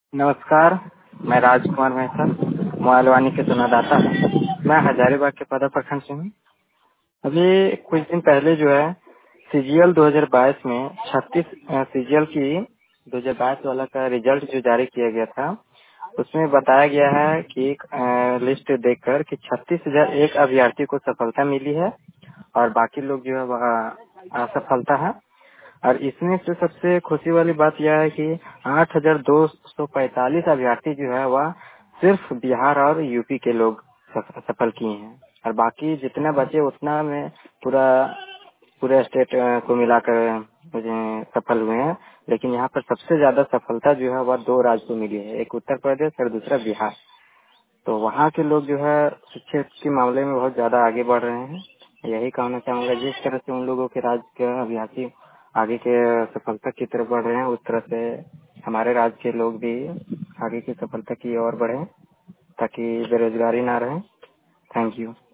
नमस्कार, मैं राजकुमार मेहता, मोबाइलवाणी के संवाददाता हूँ। मैं हजारीबाग के पदा प्रखंड से हूँ। अभी कुछ दिन पहले जो है सीजीएल 2022 में 36 सीजीएल की 2022 वाला का रिजल्ट जो जारी किया गया था, उसमें बताया गया है कि एक लिस्ट देखकर कि 36,001 अभ्यर्थी को सफलता मिली है और बाकी लोग जो है वह असफलता है। और इसमें से सबसे खुशी वाली बात यह है कि 8,245 अभ्यर्थी जो है वह सिर्फ बिहार और यूपी के लोग सफल किए हैं और बाकी जितना बचे उतना में पूरा पूरे स्टेट को मिलाकर मुझे सफल हुए हैं। लेकिन यहाँ पर सबसे ज्यादा सफलता जो है वह दो राज्य को मिली है, एक उत्तर प्रदेश और दूसरा बिहार। तो वहाँ के लोग जो है शिक्षा के मामले में बहुत ज्यादा आगे बढ़ रहे हैं। यही कहना चाहूंगा, जिस तरह से उन लोगों के राज्य के अभ्यर्थी आगे के सफलता की तरफ बढ़ रहे हैं, उस तरह से हमारे राज्य के लोग भी आगे की सफलता की ओर बढ़े ताकि बेरोजगारी ना रहे। Thank you.